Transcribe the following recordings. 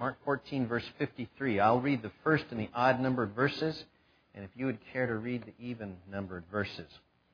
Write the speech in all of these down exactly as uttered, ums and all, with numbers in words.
Mark fourteen, verse fifty-three. I'll read the first and the odd-numbered verses, and if you would care to read the even-numbered verses.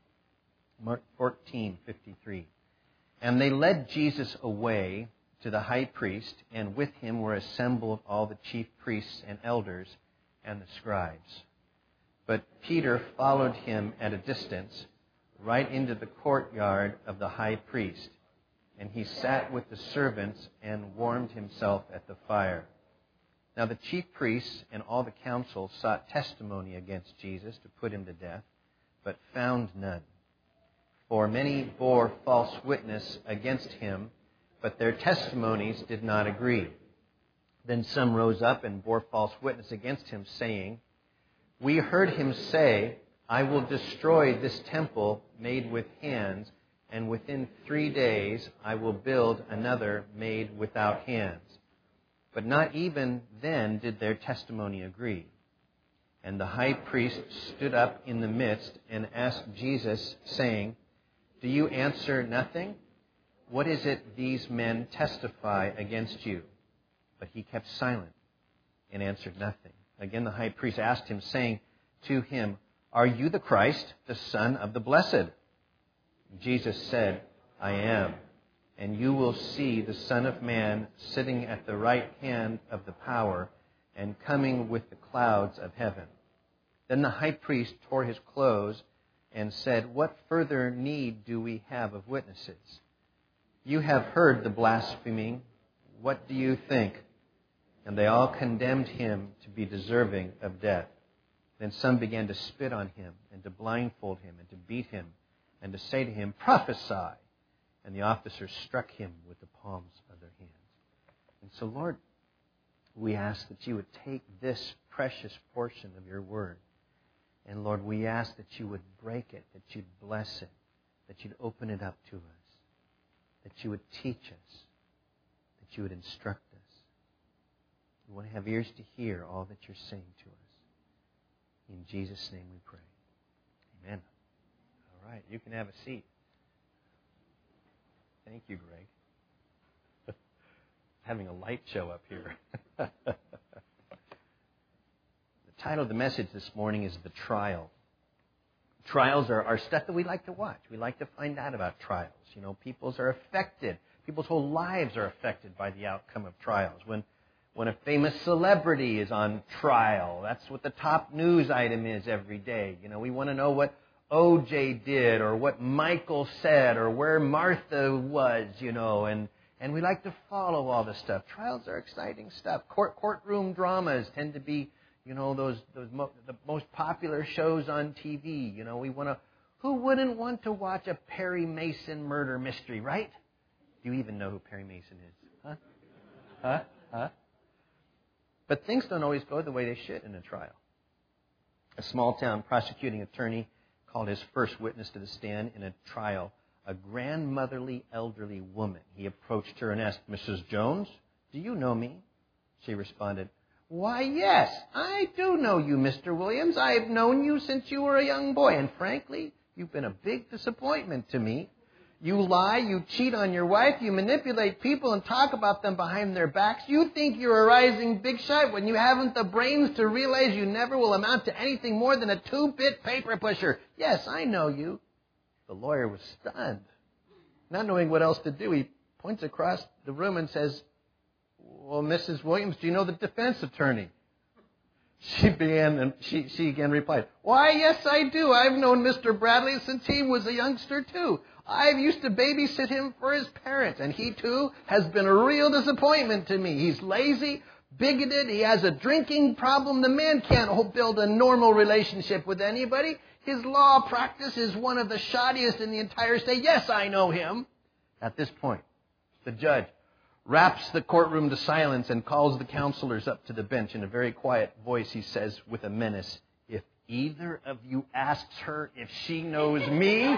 Mark fourteen, fifty-three. And they led Jesus away to the high priest, and with him were assembled all the chief priests and elders and the scribes. But Peter followed him at a distance, right into the courtyard of the high priest. And he sat with the servants and warmed himself at the fire. Now the chief priests and all the council sought testimony against Jesus to put him to death, but found none. For many bore false witness against him, but their testimonies did not agree. Then some rose up and bore false witness against him, saying, "We heard him say, 'I will destroy this temple made with hands, and within three days I will build another made without hands.' But not even then did their testimony agree. And the high priest stood up in the midst and asked Jesus, saying, 'Do you answer nothing? What is it these men testify against you?' But he kept silent and answered nothing. Again the high priest asked him, saying to him, 'Are you the Christ, the Son of the Blessed?' Jesus said, 'I am. And you will see the Son of Man sitting at the right hand of the power and coming with the clouds of heaven.' Then the high priest tore his clothes and said, 'What further need do we have of witnesses? You have heard the blaspheming. What do you think?' And they all condemned him to be deserving of death. Then some began to spit on him and to blindfold him and to beat him and to say to him, 'Prophesy.' And the officers struck him with the palms of their hands." And so, Lord, we ask that you would take this precious portion of your word. And Lord, we ask that you would break it, that you'd bless it, that you'd open it up to us, that you would teach us, that you would instruct us. We want to have ears to hear all that you're saying to us. In Jesus' name we pray. Amen. All right, you can have a seat. Thank you, Greg. Having a light show up here. The title of the message this morning is The Trial. Trials are, are stuff that we like to watch. We like to find out about trials. You know, people's are affected. People's whole lives are affected by the outcome of trials. When when a famous celebrity is on trial, that's what the top news item is every day. You know, we want to know what O J did or what Michael said or where Martha was, you know, and, and we like to follow all this stuff. Trials are exciting stuff. Court courtroom dramas tend to be, you know, those those mo- the most popular shows on T V. You know, we want to. Who wouldn't want to watch a Perry Mason murder mystery, right? Do you even know who Perry Mason is? Huh? Huh? Huh? But things don't always go the way they should in a trial. A small-town prosecuting attorney called his first witness to the stand in a trial a grandmotherly elderly woman. He approached her and asked, "Missus Jones, do you know me?" She responded, "Why, yes, I do know you, Mister Williams. I've known you since you were a young boy, and frankly, you've been a big disappointment to me. You lie, you cheat on your wife, you manipulate people and talk about them behind their backs. You think you're a rising big shot when you haven't the brains to realize you never will amount to anything more than a two-bit paper pusher. Yes, I know you." The lawyer was stunned. Not knowing what else to do, he points across the room and says, "Well, Missus Williams, do you know the defense attorney?" She began, and she, she again replied, "Why, yes, I do. I've known Mister Bradley since he was a youngster, too. I've used to babysit him for his parents, and he, too, has been a real disappointment to me. He's lazy, bigoted, he has a drinking problem. The man can't build a normal relationship with anybody. His law practice is one of the shoddiest in the entire state. Yes, I know him." At this point, the judge wraps the courtroom to silence and calls the counselors up to the bench. In a very quiet voice, he says with a menace, "If either of you asks her if she knows me,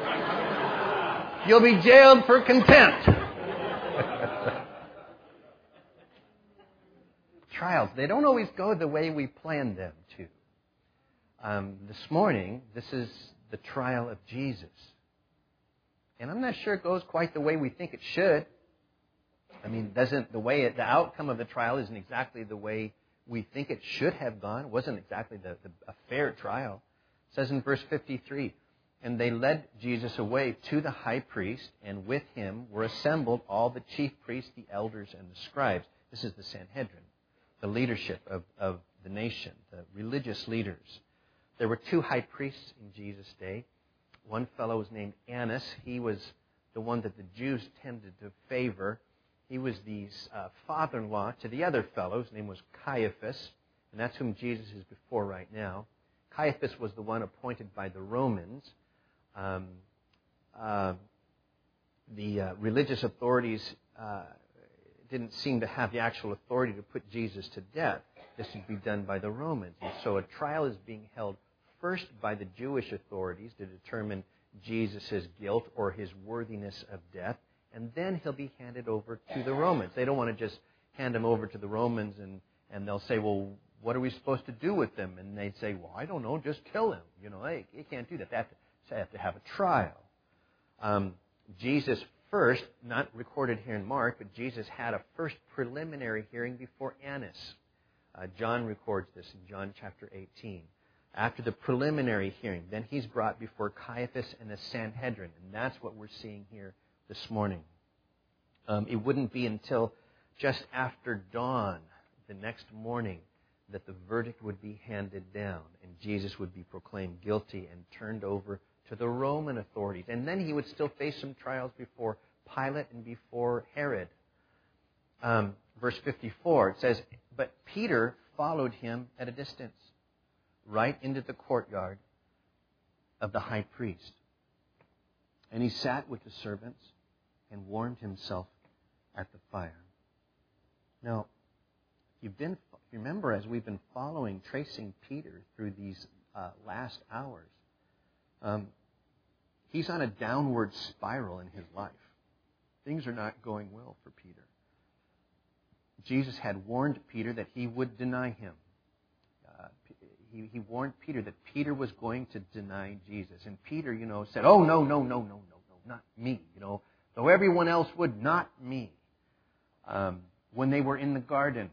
you'll be jailed for contempt." Trials, they don't always go the way we planned them to. Um, this morning, this is the trial of Jesus. And I'm not sure it goes quite the way we think it should. I mean, doesn't the way it, the outcome of the trial isn't exactly the way we think it should have gone. It wasn't exactly the, the, a fair trial. It says in verse fifty-three, and they led Jesus away to the high priest, and with him were assembled all the chief priests, the elders, and the scribes. This is the Sanhedrin, the leadership of, of the nation, the religious leaders. There were two high priests in Jesus' day. One fellow was named Annas. He was the one that the Jews tended to favor. He was the uh, father-in-law to the other fellow. His name was Caiaphas, and that's whom Jesus is before right now. Caiaphas was the one appointed by the Romans. Um, uh, the uh, religious authorities uh, didn't seem to have the actual authority to put Jesus to death. This would be done by the Romans. And so a trial is being held first by the Jewish authorities to determine Jesus' guilt or his worthiness of death. And then he'll be handed over to the Romans. They don't want to just hand him over to the Romans and, and they'll say, well, what are we supposed to do with him? And they'd say, well, I don't know, just kill him. You know, they, they can't do that. They have to, they have to have a trial. Um, Jesus first, not recorded here in Mark, but Jesus had a first preliminary hearing before Annas. Uh, John records this in John chapter eighteen. After the preliminary hearing, then he's brought before Caiaphas and the Sanhedrin. And that's what we're seeing here this morning. Um, it wouldn't be until just after dawn the next morning that the verdict would be handed down and Jesus would be proclaimed guilty and turned over to the Roman authorities. And then he would still face some trials before Pilate and before Herod. Um, verse fifty-four, it says, but Peter followed him at a distance, right into the courtyard of the high priest. And he sat with the servants and warmed himself at the fire. Now, you've been, remember, as we've been following, tracing Peter through these uh, last hours, um, he's on a downward spiral in his life. Things are not going well for Peter. Jesus had warned Peter that he would deny him. Uh, he, he warned Peter that Peter was going to deny Jesus. And Peter, you know, said, oh, no, no, no, no, no, no, not me. You know, though everyone else would, not me. Um, when they were in the garden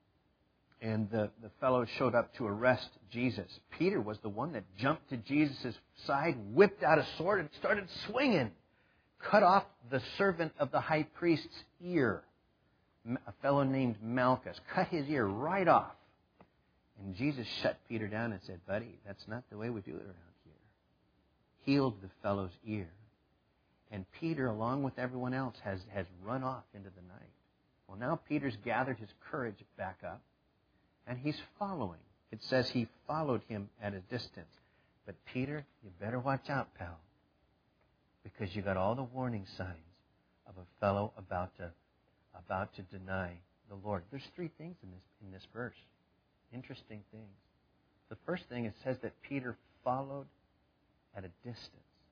and the, the fellows showed up to arrest Jesus, Peter was the one that jumped to Jesus' side, whipped out a sword, and started swinging. Cut off the servant of the high priest's ear, a fellow named Malchus. Cut his ear right off. And Jesus shut Peter down and said, buddy, that's not the way we do it around here. Healed the fellow's ear. And Peter, along with everyone else, has, has run off into the night. Well, now Peter's gathered his courage back up, and he's following. It says he followed him at a distance. But Peter, you better watch out, pal, because you got all the warning signs of a fellow about to about to deny the Lord. There's three things in this in this verse. Interesting things. The first thing, it says that Peter followed at a distance.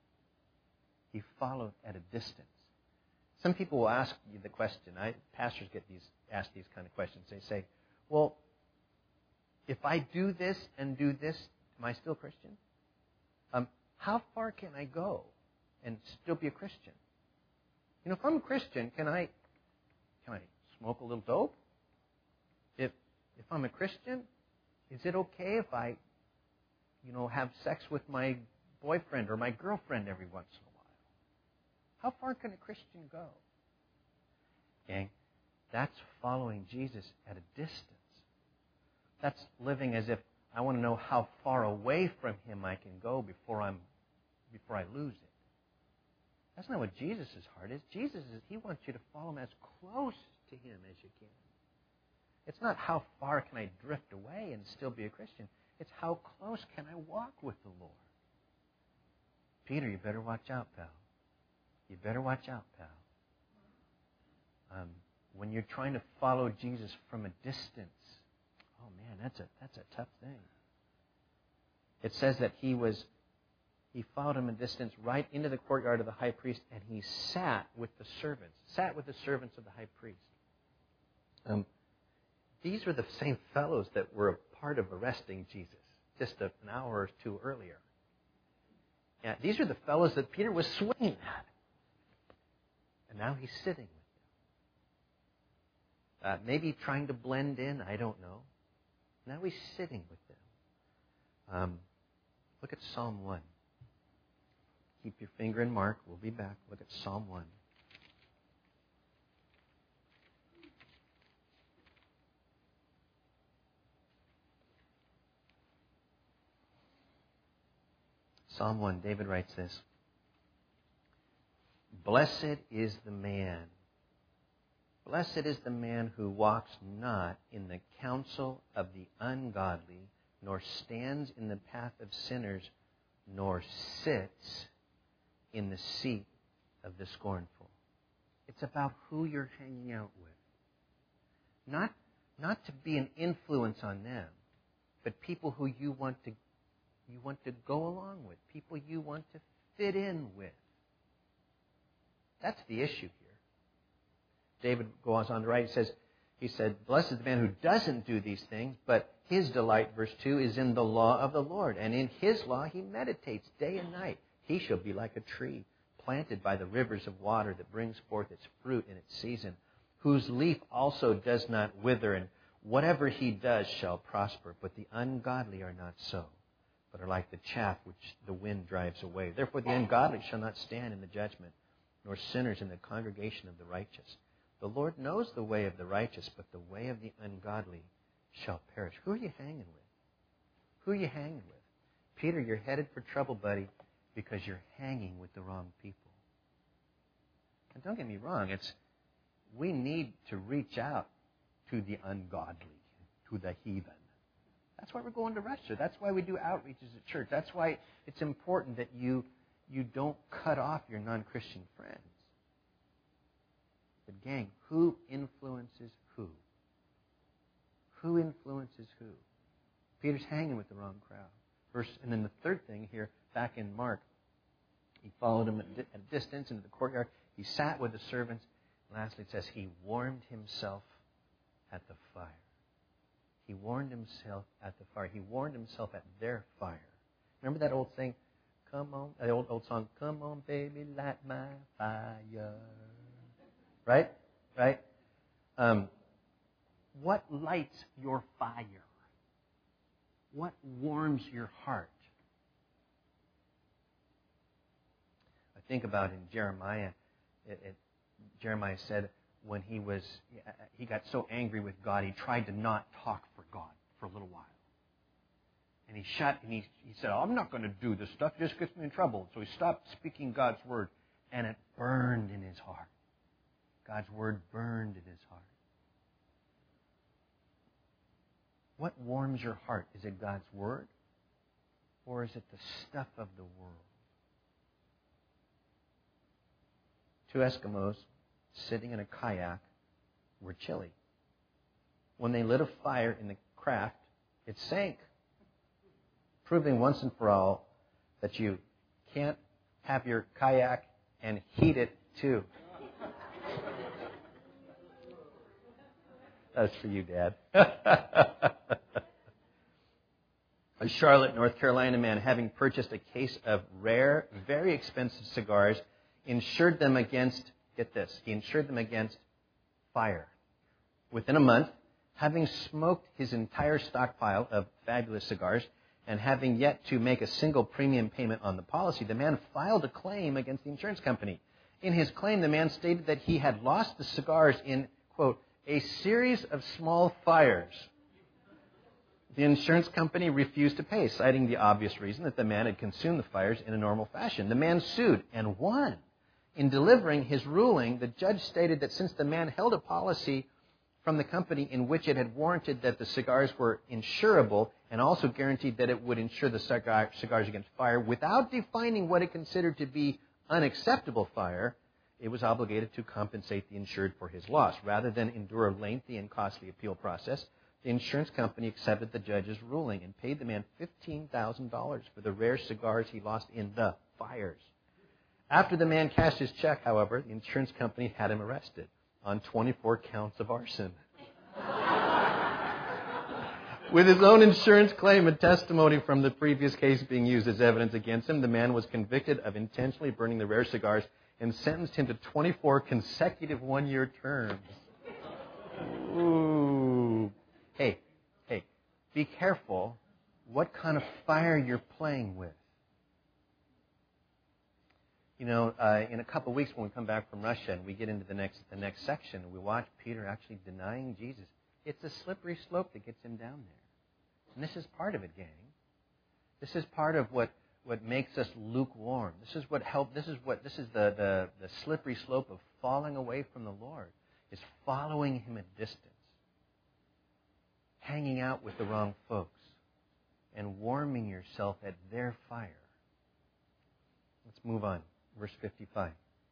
He followed at a distance. Some people will ask you the question. I, pastors get these ask these kind of questions. They say, well, if I do this and do this, am I still a Christian? Um, how far can I go and still be a Christian? You know, if I'm a Christian, can I can I smoke a little dope? If if I'm a Christian, is it okay if I, you know, have sex with my boyfriend or my girlfriend every once in a while? How far can a Christian go? Gang, that's following Jesus at a distance. That's living as if I want to know how far away from Him I can go before I'm before I lose it. That's not what Jesus' heart is. Jesus is, He wants you to follow Him as close to Him as you can. It's not how far can I drift away and still be a Christian. It's how close can I walk with the Lord. Peter, you better watch out, pal. You better watch out, pal. Um, when you're trying to follow Jesus from a distance, oh man, that's a that's a tough thing. It says that he was he followed him a distance right into the courtyard of the high priest, and he sat with the servants, sat with the servants of the high priest. Um, these were the same fellows that were a part of arresting Jesus just an hour or two earlier. Yeah, these are the fellows that Peter was swinging at. And now he's sitting with them. uh, maybe trying to blend in, I don't know. Now he's sitting with them. Um, look at Psalm one. Keep your finger in Mark. We'll be back. Look at Psalm one. Psalm one, David writes this. Blessed is the man. Blessed is the man who walks not in the counsel of the ungodly, nor stands in the path of sinners, nor sits in the seat of the scornful. It's about who you're hanging out with. Not, not to be an influence on them, but people who you want to you want to go along with, people you want to fit in with. That's the issue here. David goes on to write, he says, he said, blessed is the man who doesn't do these things, but his delight, verse two, is in the law of the Lord. And in his law he meditates day and night. He shall be like a tree planted by the rivers of water that brings forth its fruit in its season, whose leaf also does not wither, and whatever he does shall prosper. But the ungodly are not so, but are like the chaff which the wind drives away. Therefore the ungodly shall not stand in the judgment, nor sinners in the congregation of the righteous. The Lord knows the way of the righteous, but the way of the ungodly shall perish. Who are you hanging with? Who are you hanging with? Peter, you're headed for trouble, buddy, because you're hanging with the wrong people. And don't get me wrong, it's we need to reach out to the ungodly, to the heathen. That's why we're going to Russia. That's why we do outreaches at church. That's why it's important that you, you don't cut off your non-Christian friends. But gang, who influences who? Who influences who? Peter's hanging with the wrong crowd. Verse, and then the third thing here, back in Mark, he followed him at a distance into the courtyard. He sat with the servants. And lastly, it says he warmed himself at the fire. He warmed himself at the fire. He warmed himself at their fire. Remember that old thing? Come on, the old old song. Come on, baby, light my fire. Right, right. Um, what lights your fire? What warms your heart? I think about in Jeremiah. It, it, Jeremiah said, when he was, he got so angry with God, he tried to not talk for God for a little while. And he shut, and he, he said, oh, I'm not going to do this stuff. It just gets me in trouble. So he stopped speaking God's word, and it burned in his heart. God's word burned in his heart. What warms your heart? Is it God's word? Or is it the stuff of the world? Two Eskimos sitting in a kayak were chilly. When they lit a fire in the craft, it sank, proving once and for all that you can't have your kayak and heat it too. That's for you, Dad. A Charlotte, North Carolina man, having purchased a case of rare, very expensive cigars, insured them against, get this, he insured them against fire. Within a month, having smoked his entire stockpile of fabulous cigars and having yet to make a single premium payment on the policy, the man filed a claim against the insurance company. In his claim, the man stated that he had lost the cigars in, quote, a series of small fires. The insurance company refused to pay, citing the obvious reason that the man had consumed the fires in a normal fashion. The man sued and won. In delivering his ruling, the judge stated that since the man held a policy from the company in which it had warranted that the cigars were insurable and also guaranteed that it would insure the cigar, cigars against fire without defining what it considered to be unacceptable fire, it was obligated to compensate the insured for his loss. Rather than endure a lengthy and costly appeal process, the insurance company accepted the judge's ruling and paid the man fifteen thousand dollars for the rare cigars he lost in the fires. After the man cashed his check, however, the insurance company had him arrested on twenty-four counts of arson. With his own insurance claim and testimony from the previous case being used as evidence against him, the man was convicted of intentionally burning the rare cigars and sentenced him to twenty-four consecutive one-year terms. Ooh. Hey, hey, be careful what kind of fire you're playing with. You know, uh, in a couple of weeks when we come back from Russia and we get into the next the next section, we watch Peter actually denying Jesus. It's a slippery slope that gets him down there. And this is part of it, gang. This is part of what, what makes us lukewarm. This is what help. This is what this is the, the, the slippery slope of falling away from the Lord, is following Him at distance, hanging out with the wrong folks, and warming yourself at their fire. Let's move on. Verse fifty-five.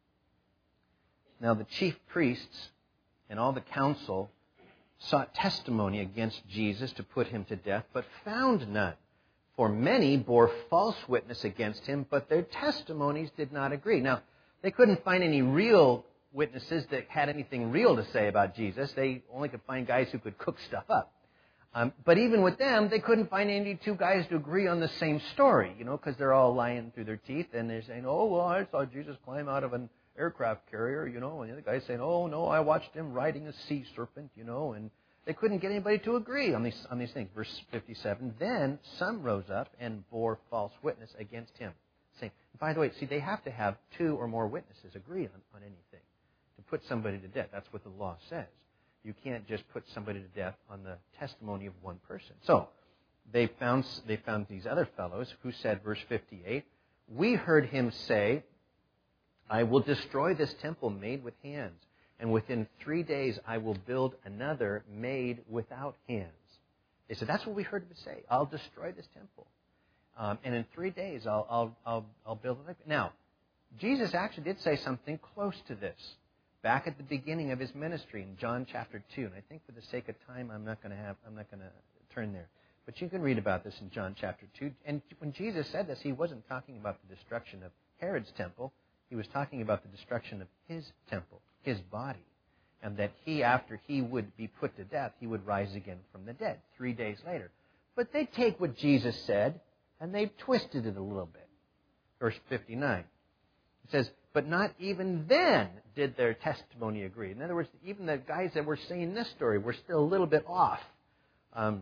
Now the chief priests and all the council sought testimony against Jesus to put him to death, but found none. For many bore false witness against him, but their testimonies did not agree. Now, they couldn't find any real witnesses that had anything real to say about Jesus. They only could find guys who could cook stuff up. Um, but even with them, they couldn't find any two guys to agree on the same story, you know, because they're all lying through their teeth, and they're saying, oh, well, I saw Jesus climb out of an aircraft carrier, you know, and the other guy's saying, oh, no, I watched him riding a sea serpent, you know, and they couldn't get anybody to agree on these on these things. Verse fifty-seven, then some rose up and bore false witness against him, saying, by the way, see, they have to have two or more witnesses agree on, on anything to put somebody to death. That's what the law says. You can't just put somebody to death on the testimony of one person. So they found they found these other fellows who said, verse fifty-eight, we heard him say, I will destroy this temple made with hands, and within three days I will build another made without hands. They said, that's what we heard him say. I'll destroy this temple. Um, and in three days I'll, I'll, I'll, I'll build it. Now, Jesus actually did say something close to this back at the beginning of his ministry in John chapter two. And I think for the sake of time, I'm not going to have, I'm not going to turn there. But you can read about this in John chapter two. And when Jesus said this, he wasn't talking about the destruction of Herod's temple. He was talking about the destruction of his temple, his body. And that he, after he would be put to death, he would rise again from the dead three days later. But they take what Jesus said and they've twisted it a little bit. Verse fifty-nine. It says, but not even then did their testimony agree. In other words, even the guys that were saying this story were still a little bit off. Um,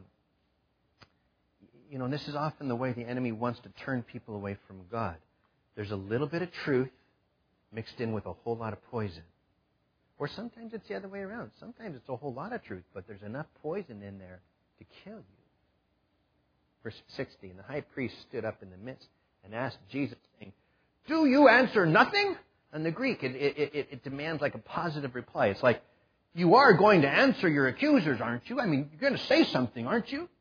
you know, and this is often the way the enemy wants to turn people away from God. There's a little bit of truth mixed in with a whole lot of poison. Or sometimes it's the other way around. Sometimes it's a whole lot of truth, but there's enough poison in there to kill you. Verse sixty, and the high priest stood up in the midst and asked Jesus, saying, do you answer nothing? In the Greek, it, it, it, it demands like a positive reply. It's like, you are going to answer your accusers, aren't you? I mean, you're going to say something, aren't you?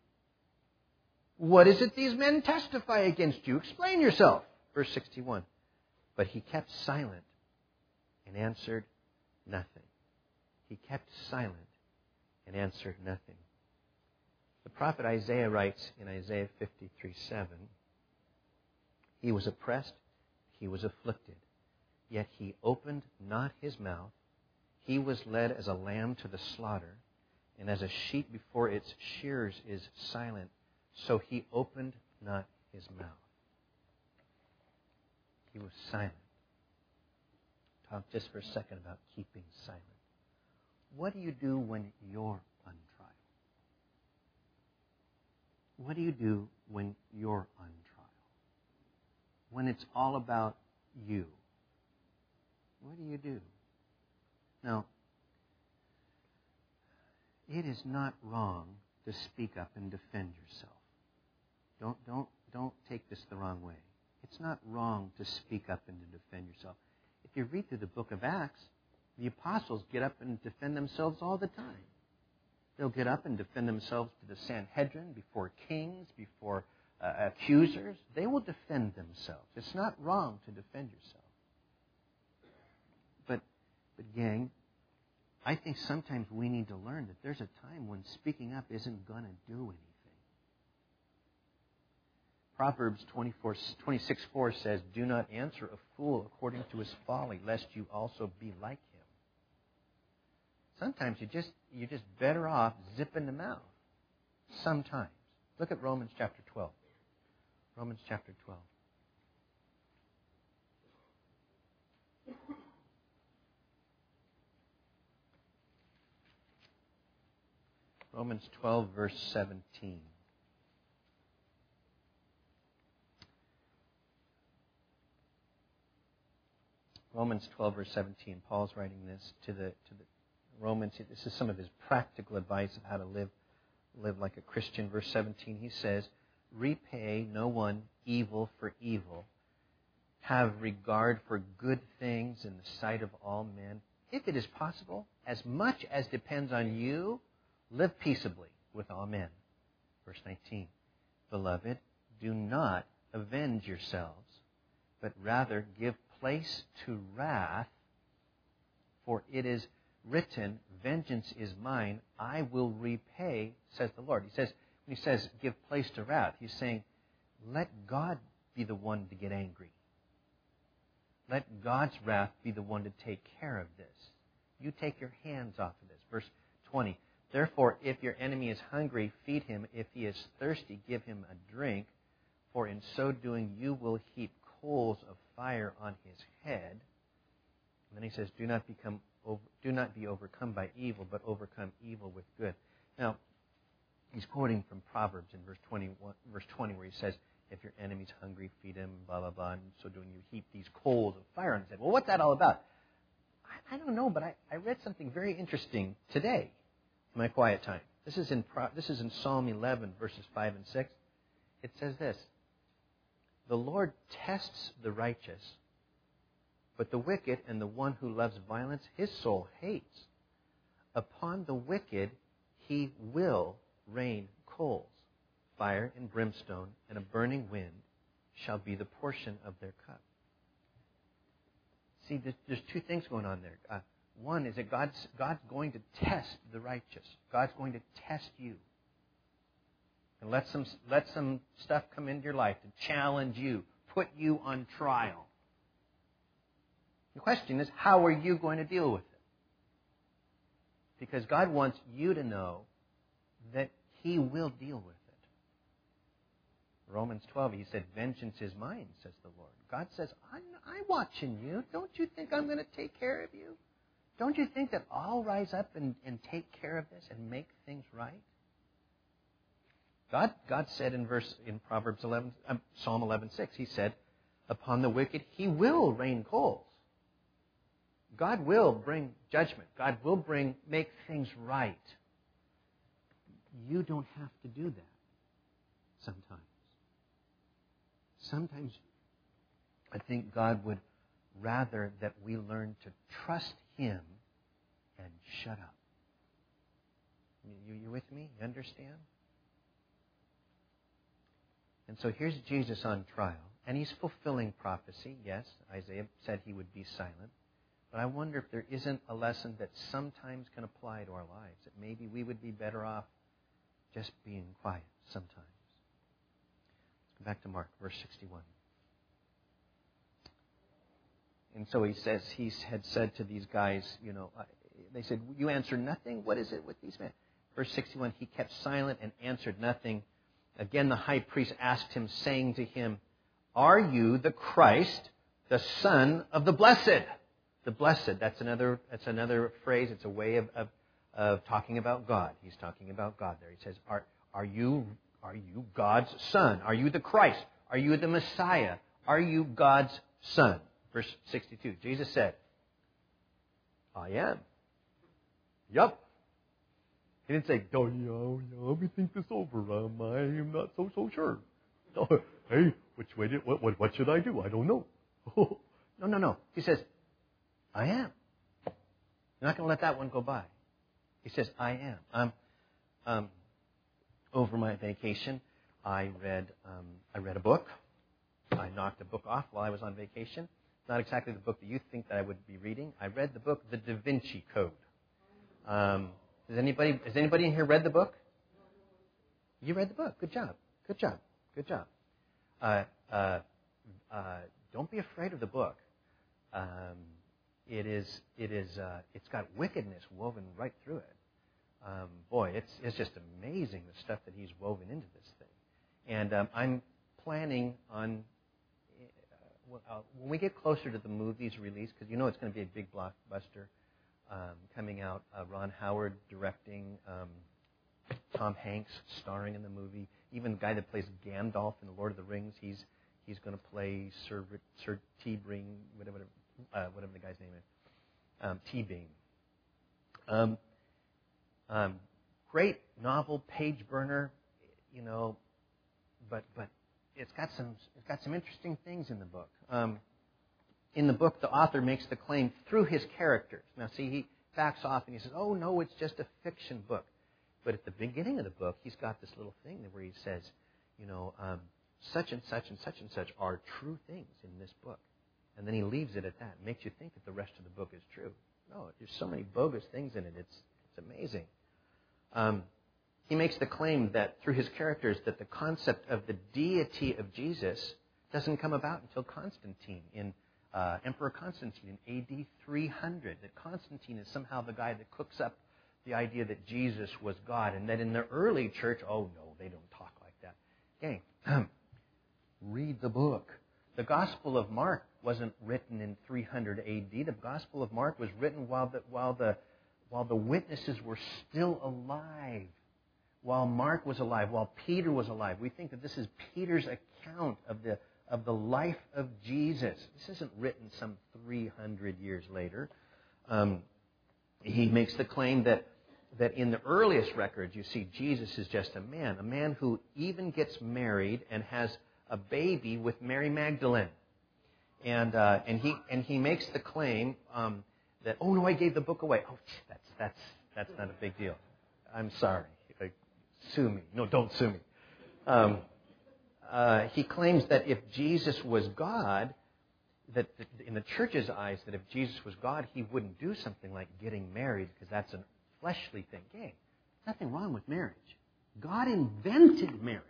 What is it these men testify against you? Explain yourself. Verse sixty-one. But he kept silent and answered nothing. He kept silent and answered nothing. The prophet Isaiah writes in Isaiah fifty-three seven, he was oppressed, he was afflicted, yet he opened not his mouth. He was led as a lamb to the slaughter, and as a sheep before its shearers is silent, so he opened not his mouth. He was silent. Talk just for a second about keeping silent. What do you do when you're on trial? What do you do when you're on trial? When it's all about you? What do you do? Now, it is not wrong to speak up and defend yourself. Don't, don't, don't take this the wrong way. It's not wrong to speak up and to defend yourself. If you read through the book of Acts, the apostles get up and defend themselves all the time. They'll get up and defend themselves to the Sanhedrin, before kings, before uh, accusers. They will defend themselves. It's not wrong to defend yourself. But, but gang, I think sometimes we need to learn that there's a time when speaking up isn't going to do anything. Proverbs twenty-four, twenty-six four says, do not answer a fool according to his folly, lest you also be like him. Sometimes you just, you're just better off zipping the mouth. Sometimes. Look at Romans chapter twelve. Romans chapter twelve. Romans twelve, verse seventeen. Romans twelve, verse seventeen. Paul's writing this to the to the Romans. This is some of his practical advice of how to live live like a Christian. Verse seventeen, he says, "Repay no one evil for evil. Have regard for good things in the sight of all men. If it is possible, as much as depends on you, live peaceably with all men." Verse nineteen, "Beloved, do not avenge yourselves, but rather give place to wrath, for it is written, 'Vengeance is mine, I will repay,' says the Lord." He says, when he says give place to wrath, he's saying, let God be the one to get angry. Let God's wrath be the one to take care of this. You take your hands off of this. Verse twenty, "Therefore, if your enemy is hungry, feed him. If he is thirsty, give him a drink. For in so doing, you will heap coals of fire on his head." And then he says, "Do not become over, do not be overcome by evil, but overcome evil with good." Now, he's quoting from Proverbs in verse twenty-one, verse twenty, where he says, "If your enemy's hungry, feed him," blah, blah, blah. And so doing, you heap these coals of fire on his head. Well, what's that all about? I, I don't know, but I, I read something very interesting today in my quiet time. This is in Pro, this is in Psalm eleven, verses five and six. It says this, "The Lord tests the righteous, but the wicked and the one who loves violence, his soul hates. Upon the wicked he will rain coals. Fire and brimstone and a burning wind shall be the portion of their cup." See, there's two things going on there. Uh, one is that God's, God's going to test the righteous. God's going to test you. And let some, let some stuff come into your life to challenge you, put you on trial. The question is, how are you going to deal with it? Because God wants you to know that He will deal with it. Romans twelve, He said, "Vengeance is mine," says the Lord. God says, I'm, I'm watching you. Don't you think I'm going to take care of you? Don't you think that I'll rise up and, and take care of this and make things right? God, God said in verse in Proverbs eleven, um, Psalm eleven six, He said, "Upon the wicked He will rain coals." God will bring judgment. God will bring make things right. You don't have to do that sometimes. Sometimes I think God would rather that we learn to trust Him and shut up. You, you with me? You understand? And so here's Jesus on trial. And He's fulfilling prophecy. Yes, Isaiah said He would be silent. But I wonder if there isn't a lesson that sometimes can apply to our lives. That maybe we would be better off just being quiet sometimes. Let's go back to Mark, verse sixty-one. And so he says, he had said to these guys, you know, they said, "You answer nothing? What is it with these men?" Verse sixty-one, "He kept silent and answered nothing. Again the high priest asked him, saying to him, 'Are you the Christ, the Son of the Blessed?'" The blessed, that's another that's another phrase. It's a way of, of, of talking about God. He's talking about God there. He says, Are are you are you God's Son? Are you the Christ? Are you the Messiah? Are you God's Son? Verse sixty-two. Jesus said, "I am." Yup. He didn't say, "Oh, yeah, yeah, let me think this over. Um, I'm not so so sure." No, "Hey, which way did what, what what should I do? I don't know." No, no, no. He says, "I am." You're not going to let that one go by. He says, "I am." Um, um, over my vacation, I read um, I read a book. I knocked a book off while I was on vacation. Not exactly the book that you think that I would be reading. I read the book, The Da Vinci Code. Um, has anybody has anybody in here read the book? You read the book. Good job. Good job. Good job. Uh, uh, uh, don't be afraid of the book. Um, It is, it is, uh, it's got wickedness woven right through it. Um, boy, it's it's just amazing the stuff that he's woven into this thing. And um, I'm planning on, uh, when we get closer to the movie's release, because you know it's going to be a big blockbuster um, coming out, uh, Ron Howard directing, um, Tom Hanks starring in the movie. Even the guy that plays Gandalf in The Lord of the Rings, he's he's going to play Sir Sir T-Bring, whatever uh, whatever the guy's name is, um, T-Bing. Um, um, great novel, page burner, you know, but but it's got some it's got some interesting things in the book. Um, in the book, the author makes the claim through his characters. Now, see, he backs off and he says, "Oh no, it's just a fiction book." But at the beginning of the book, he's got this little thing where he says, you know, um, such and such and such and such are true things in this book. And then he leaves it at that. It makes you think that the rest of the book is true. No, there's so many bogus things in it. It's it's amazing. Um, he makes the claim that through his characters that the concept of the deity of Jesus doesn't come about until Constantine, in uh, Emperor Constantine in A D three hundred. That Constantine is somehow the guy that cooks up the idea that Jesus was God, and that in the early church, oh no, they don't talk like that. Gang, read the book. The Gospel of Mark wasn't written in three hundred A D. The Gospel of Mark was written while the while the while the witnesses were still alive, while Mark was alive, while Peter was alive. We think that this is Peter's account of the of the life of Jesus. This isn't written some three hundred years later. Um, he makes the claim that that in the earliest records, you see Jesus is just a man, a man who even gets married and has a baby with Mary Magdalene. And uh, and he and he makes the claim um, that, oh no, I gave the book away. Oh, that's that's that's not a big deal. I'm sorry. Like, sue me. No, don't sue me. Um, uh, he claims that if Jesus was God, that in the church's eyes, that if Jesus was God, he wouldn't do something like getting married because that's a fleshly thing. Hey, nothing wrong with marriage. God invented marriage.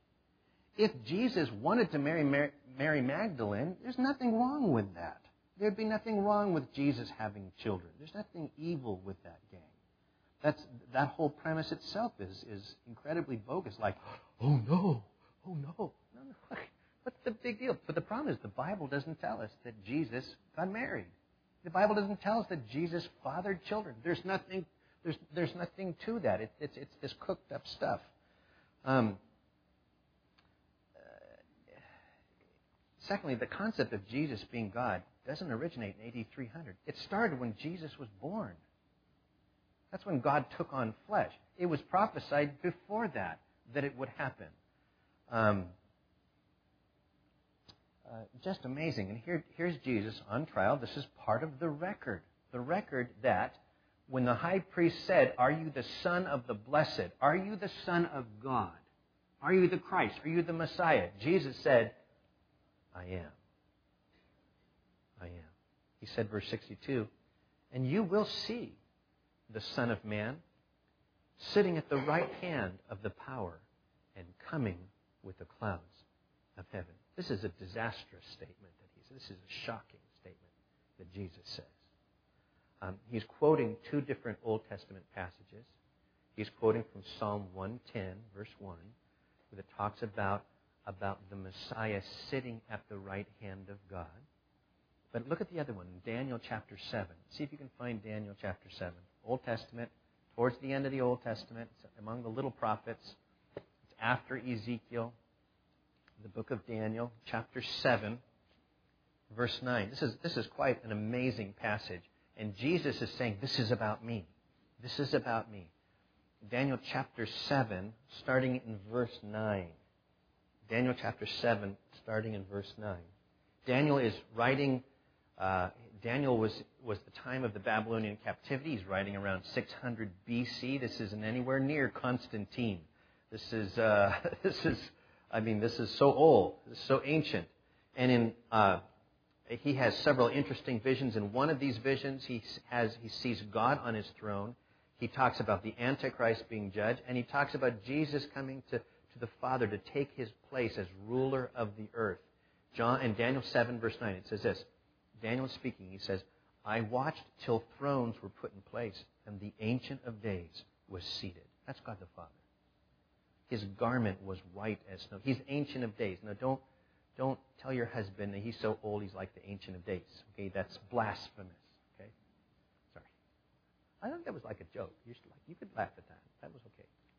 If Jesus wanted to marry Mary, Mary Magdalene, there's nothing wrong with that. There'd be nothing wrong with Jesus having children. There's nothing evil with that, gang. That's that whole premise itself is is incredibly bogus. Like, oh no, oh no, no, no. What's the big deal? But the problem is the Bible doesn't tell us that Jesus got married. The Bible doesn't tell us that Jesus fathered children. There's nothing. There's there's nothing to that. It, it's it's this cooked up stuff. Um, uh, secondly, the concept of Jesus being God doesn't originate in A D three hundred. It started when Jesus was born. That's when God took on flesh. It was prophesied before that that it would happen. Um, uh, just amazing. And here, here's Jesus on trial. This is part of the record. The record that when the high priest said, "Are you the Son of the Blessed? Are you the Son of God? Are you the Christ? Are you the Messiah?" Jesus said, "I am. I am." He said, verse sixty-two, "And you will see the Son of Man sitting at the right hand of the power and coming with the clouds of heaven." This is a disastrous statement that he says. This is a shocking statement that Jesus says. Um, he's quoting two different Old Testament passages. He's quoting from Psalm one ten, verse one, where it talks about, about the Messiah sitting at the right hand of God. But look at the other one, Daniel chapter seven. See if you can find Daniel chapter seven. Old Testament, towards the end of the Old Testament, it's among the little prophets. It's after Ezekiel, the book of Daniel, chapter seven, verse nine. This is, this is quite an amazing passage. And Jesus is saying, this is about me. This is about me. Daniel chapter seven, starting in verse nine. Daniel chapter seven, starting in verse nine. Daniel is writing... Uh, Daniel was, was the time of the Babylonian captivity. He's writing around six hundred B C. This isn't anywhere near Constantine. This is, uh, this is, I mean, this is so old. This is so ancient. And in, uh, he has several interesting visions. In one of these visions, he has, he sees God on his throne. He talks about the Antichrist being judged, and he talks about Jesus coming to, to the Father to take his place as ruler of the earth. John, in Daniel seven, verse nine, it says this. Daniel speaking, he says, "I watched till thrones were put in place, and the Ancient of Days was seated." That's God the Father. His garment was white as snow. He's Ancient of Days. Now, don't don't tell your husband that he's so old he's like the Ancient of Days. Okay, that's blasphemous. Okay, sorry. I think that was like a joke. You should like you could laugh at that. That was okay.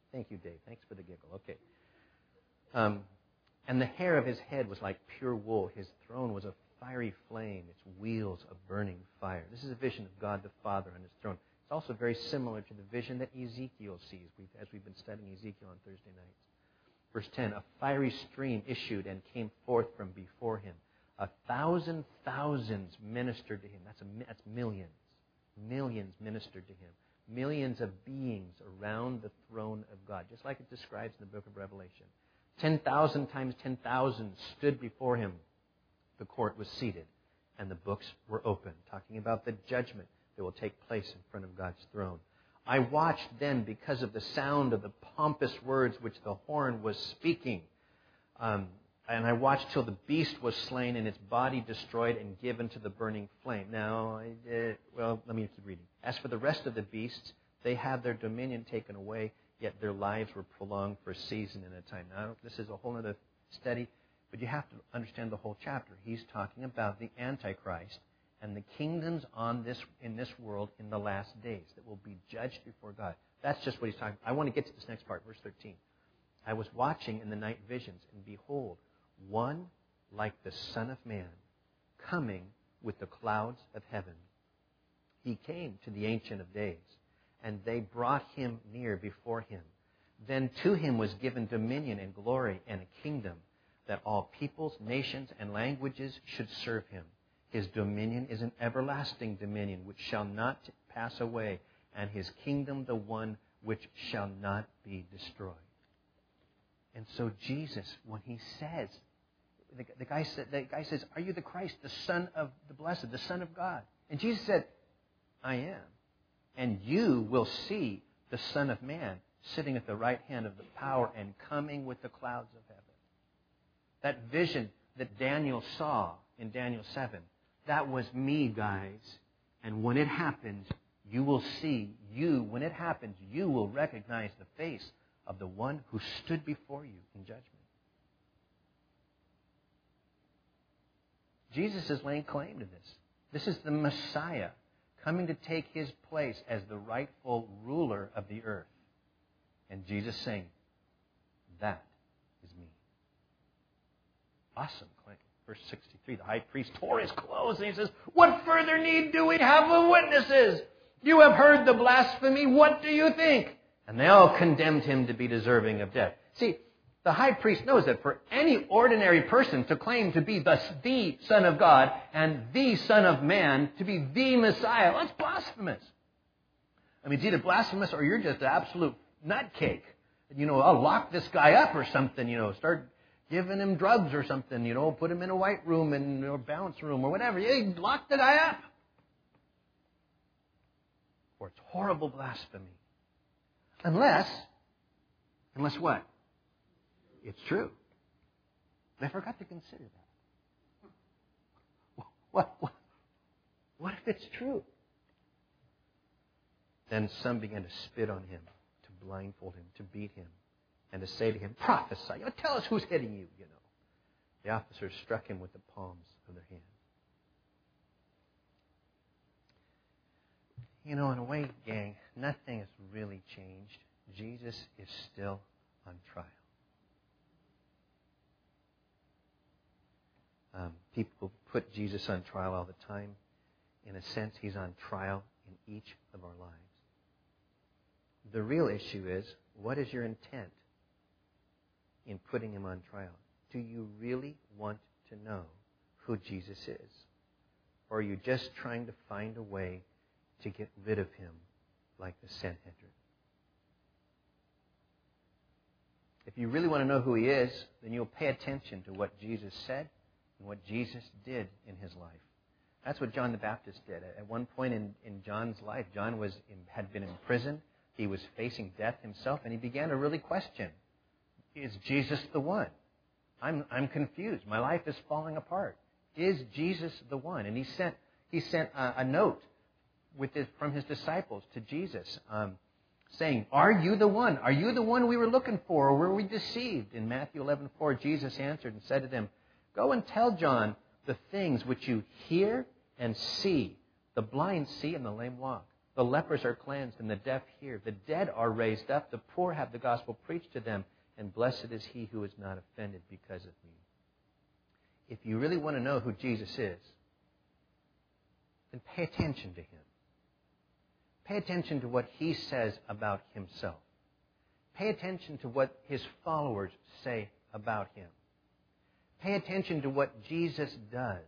Thank you, Dave. Thanks for the giggle. Okay. Um, and the hair of his head was like pure wool. His throne was a fiery flame, its wheels of burning fire. This is a vision of God the Father on his throne. It's also very similar to the vision that Ezekiel sees, as we've been studying Ezekiel on Thursday nights. Verse ten, a fiery stream issued and came forth from before him. A thousand thousands ministered to him. That's, a, that's millions. Millions ministered to him. Millions of beings around the throne of God, just like it describes in the book of Revelation. ten thousand times ten thousand stood before him. The court was seated, and the books were opened, talking about the judgment that will take place in front of God's throne. I watched then because of the sound of the pompous words which the horn was speaking. Um, and I watched till the beast was slain and its body destroyed and given to the burning flame. Now, I, uh, well, let me keep reading. As for the rest of the beasts, they had their dominion taken away, yet their lives were prolonged for a season and a time. Now, this is a whole other study, but you have to understand the whole chapter. He's talking about the Antichrist and the kingdoms on this in this world in the last days that will be judged before God. That's just what he's talking about. I want to get to this next part, verse thirteen. I was watching in the night visions, and behold, one like the Son of Man, coming with the clouds of heaven. He came to the Ancient of Days, and they brought him near before him. Then to him was given dominion and glory and a kingdom, that all peoples, nations, and languages should serve him. His dominion is an everlasting dominion which shall not pass away, and his kingdom the one which shall not be destroyed. And so Jesus, when he says, the, the, guy said, the guy says, are you the Christ, the Son of the Blessed, the Son of God? And Jesus said, I am. And you will see the Son of Man sitting at the right hand of the power and coming with the clouds of heaven. That vision that Daniel saw in Daniel seven, that was me, guys. And when it happens, you will see, you, when it happens, you will recognize the face of the one who stood before you in judgment. Jesus is laying claim to this. This is the Messiah coming to take his place as the rightful ruler of the earth. And Jesus saying, that is me. Awesome claim. Verse sixty-three, the high priest tore his clothes and he says, what further need do we have of witnesses? You have heard the blasphemy. What do you think? And they all condemned him to be deserving of death. See, the high priest knows that for any ordinary person to claim to be the, the Son of God and the Son of Man, to be the Messiah, well, that's blasphemous. I mean, it's either blasphemous or you're just an absolute nutcake. You know, I'll lock this guy up or something, you know, start giving him drugs or something, you know, put him in a white room and, or bounce room or whatever. Yeah, lock the guy up. Or it's horrible blasphemy. Unless, unless what? It's true. They forgot to consider that. What, what, what if it's true? Then some began to spit on him, to blindfold him, to beat him, and to say to him, prophesy. You know, tell us who's hitting you, you know. The officers struck him with the palms of their hands. You know, in a way, gang, nothing has really changed. Jesus is still on trial. Um, people put Jesus on trial all the time. In a sense, he's on trial in each of our lives. The real issue is, what is your intent in putting him on trial? Do you really want to know who Jesus is? Or are you just trying to find a way to get rid of him like the Sanhedrin? If you really want to know who he is, then you'll pay attention to what Jesus said and what Jesus did in his life. That's what John the Baptist did. At one point in, in John's life, John was in, had been in prison. He was facing death himself, and he began to really question, is Jesus the one? I'm, I'm confused. My life is falling apart. Is Jesus the one? And he sent, he sent a, a note with his, from his disciples to Jesus, um, saying, are you the one? Are you the one we were looking for, or were we deceived? In Matthew eleven four, Jesus answered and said to them, go and tell John the things which you hear and see. The blind see and the lame walk. The lepers are cleansed and the deaf hear. The dead are raised up. The poor have the gospel preached to them. And blessed is he who is not offended because of me. If you really want to know who Jesus is, then pay attention to him. Pay attention to what he says about himself. Pay attention to what his followers say about him. Pay attention to what Jesus does.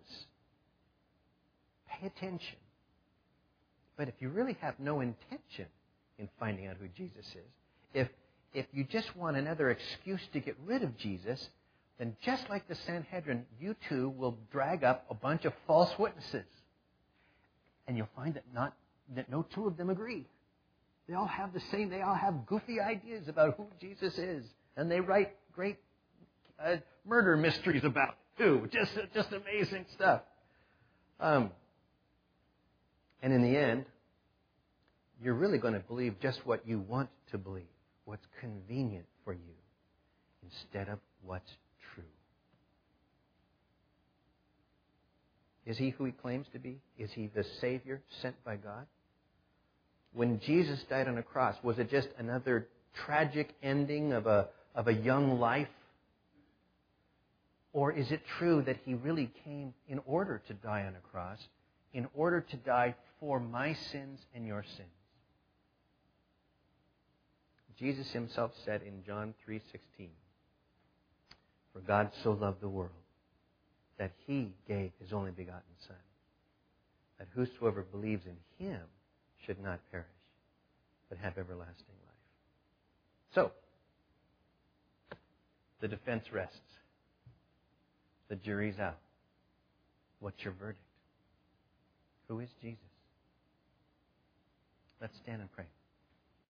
Pay attention. But if you really have no intention in finding out who Jesus is, if, if you just want another excuse to get rid of Jesus, then just like the Sanhedrin, you too will drag up a bunch of false witnesses. And you'll find that not that no two of them agree. They all have the same, they all have goofy ideas about who Jesus is. And they write great uh, murder mysteries about it, too. Just, just amazing stuff. Um, and in the end, you're really going to believe just what you want to believe, what's convenient for you, instead of what's true. Is he who he claims to be? Is he the Savior sent by God? When Jesus died on a cross, was it just another tragic ending of a, of a young life? Or is it true that he really came in order to die on a cross, in order to die for my sins and your sins? Jesus himself said in John three sixteen, "For God so loved the world, that he gave his only begotten Son, that whosoever believes in him should not perish, but have everlasting life." So, the defense rests. The jury's out. What's your verdict? Who is Jesus? Let's stand and pray.